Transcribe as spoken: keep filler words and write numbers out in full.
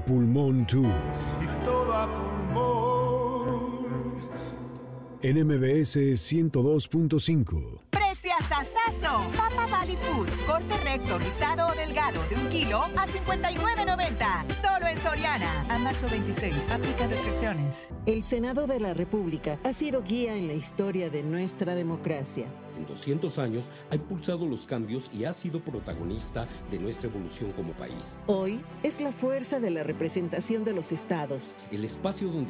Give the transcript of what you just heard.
a pulmón Tour. Y todo a pulmón. En M B S ciento dos punto cinco. ¡Preciasasazo! Papa Valley Foods, corte recto, rizado o delgado de un kilo a cincuenta y nueve noventa. Solo en Soriana. A marzo veintiséis. Aplica restricciones. El Senado de la República ha sido guía en la historia de nuestra democracia. En doscientos años ha impulsado los cambios y ha sido protagonista de nuestra evolución como país. Hoy es la fuerza de la representación de los estados. El espacio donde